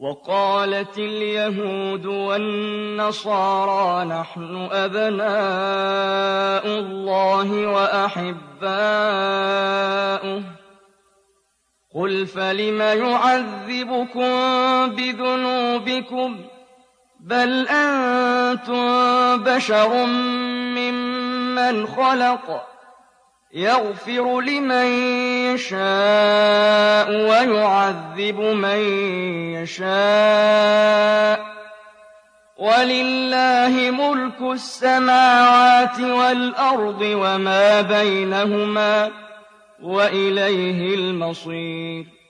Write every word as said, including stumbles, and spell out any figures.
وقالت اليهود والنصارى نحن أبناء الله وأحباؤه قل فلم يعذبكم بذنوبكم بل أنتم بشر ممن خلق يغفر لمن يشاء ويعذب من يشاء ولله ملك السماوات والأرض وما بينهما وإليه المصير